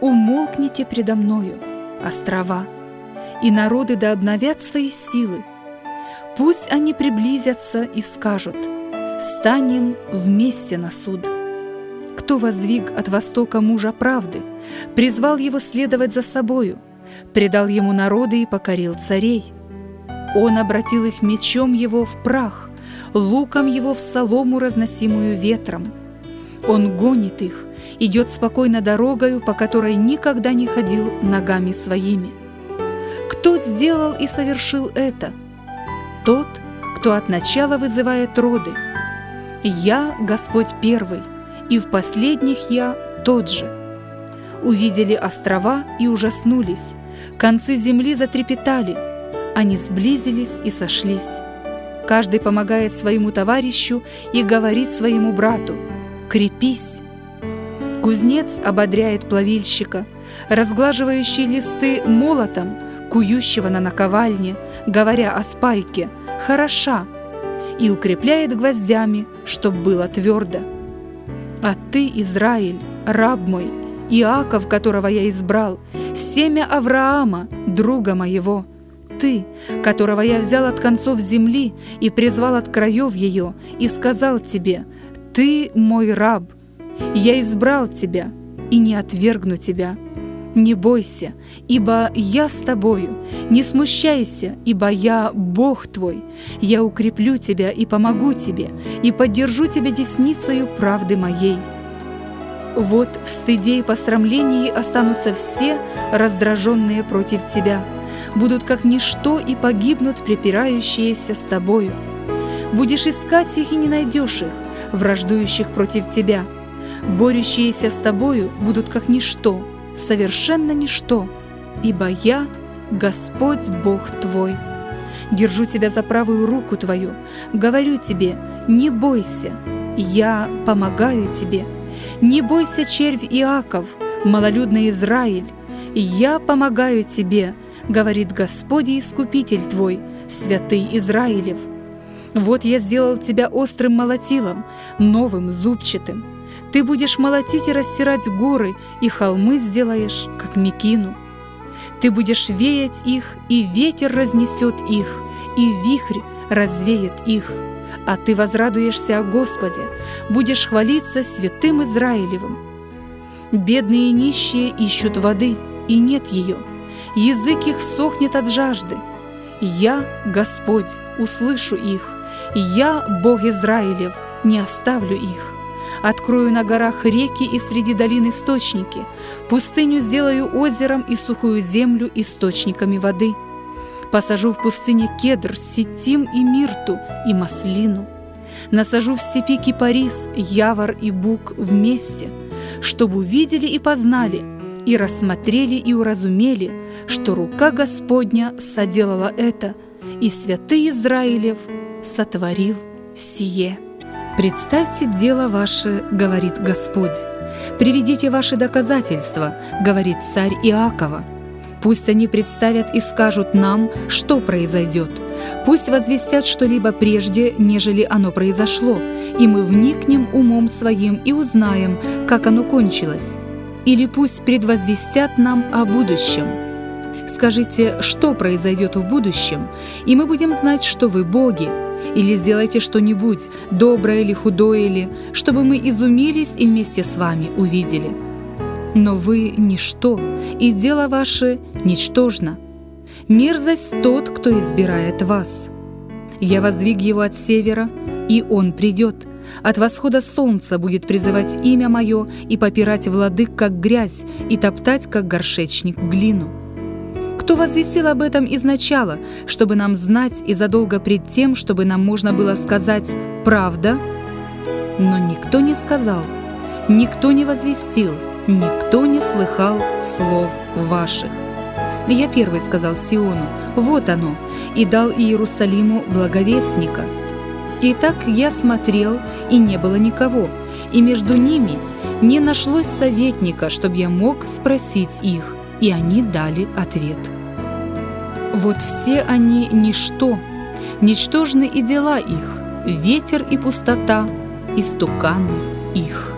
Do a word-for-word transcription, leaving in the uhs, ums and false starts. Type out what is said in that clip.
умолкните предо мною, острова, и народы да обновят свои силы. Пусть они приблизятся и скажут: станем вместе на суд. Кто воздвиг от востока мужа правды, призвал его следовать за собою, предал ему народы и покорил царей. Он обратил их мечом его в прах, луком его в солому, разносимую ветром. Он гонит их, идет спокойно дорогою, по которой никогда не ходил ногами своими. Кто сделал и совершил это? Тот, кто от начала вызывает роды. Я Господь первый, и в последних я тот же. Увидели острова и ужаснулись, концы земли затрепетали, они сблизились и сошлись. Каждый помогает своему товарищу и говорит своему брату: крепись. Кузнец ободряет плавильщика, разглаживающий листы молотом, кующего на наковальне, говоря о спайке: хороша, и укрепляет гвоздями, чтоб было твердо. А ты, Израиль, раб мой, Иаков, которого я избрал, семя Авраама, друга моего, ты, которого я взял от концов земли и призвал от краев ее, и сказал тебе: ты мой раб, я избрал тебя и не отвергну тебя. Не бойся, ибо я с тобою, не смущайся, ибо я Бог твой. Я укреплю тебя и помогу тебе, и поддержу тебя десницею правды моей. Вот в стыде и посрамлении останутся все, раздраженные против тебя, будут как ничто и погибнут препирающиеся с тобою. Будешь искать их и не найдешь их, враждующих против тебя. Борющиеся с тобою будут как ничто, совершенно ничто, ибо я Господь Бог твой. Держу тебя за правую руку твою, говорю тебе: не бойся, я помогаю тебе. Не бойся, червь Иаков, малолюдный Израиль, я помогаю тебе, говорит Господь и Искупитель твой, святый Израилев. Вот я сделал тебя острым молотилом, новым, зубчатым. Ты будешь молотить и растирать горы, и холмы сделаешь, как мекину. Ты будешь веять их, и ветер разнесет их, и вихрь развеет их. А ты возрадуешься о Господе, будешь хвалиться святым Израилевым. Бедные и нищие ищут воды, и нет ее. Язык их сохнет от жажды. Я, Господь, услышу их. Я, Бог Израилев, не оставлю их. Открою на горах реки и среди долин источники. Пустыню сделаю озером и сухую землю источниками воды. Посажу в пустыне кедр, ситим и мирту, и маслину. Насажу в степи кипарис, явор и бук вместе, чтобы увидели и познали, и рассмотрели и уразумели, что рука Господня соделала это, и святый Израилев сотворил сие. «Представьте дело ваше, — говорит Господь, — приведите ваши доказательства, — говорит царь Иакова. Пусть они представят и скажут нам, что произойдет. Пусть возвестят что-либо прежде, нежели оно произошло, и мы вникнем умом своим и узнаем, как оно кончилось. Или пусть предвозвестят нам о будущем. Скажите, что произойдет в будущем, и мы будем знать, что вы боги. Или сделайте что-нибудь, доброе или худое ли, чтобы мы изумились и вместе с вами увидели. Но вы – ничто, и дело ваше ничтожно. Мерзость тот, кто избирает вас. Я воздвиг его от севера, и он придет. От восхода солнца будет призывать имя мое и попирать владык, как грязь, и топтать, как горшечник, глину. Кто возвестил об этом изначала, чтобы нам знать и задолго пред тем, чтобы нам можно было сказать «правда»? Но никто не сказал, никто не возвестил, никто не слыхал слов ваших. Я первый сказал Сиону: вот оно, и дал Иерусалиму благовестника. Итак, я смотрел, и не было никого, и между ними не нашлось советника, чтобы я мог спросить их, и они дали ответ. Вот все они ничто, ничтожны и дела их, ветер и пустота, истуканы их.